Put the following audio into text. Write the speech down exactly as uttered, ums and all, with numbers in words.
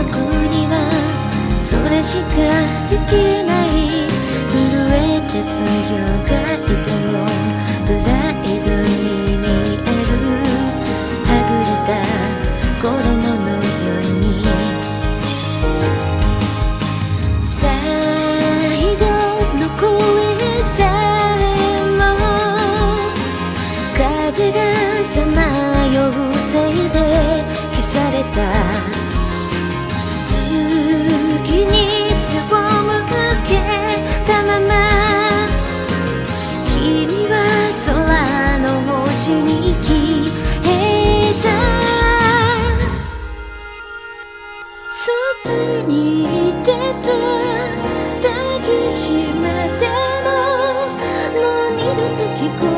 僕にはそれしかできない。震えて強がってもプライドに見える。はぐれたこれののように最後の声さえも風がさまようせいで消された。次に手を向けたまま君は空の星に消えた。そばにいてと抱きしめてももう二度と聞こえ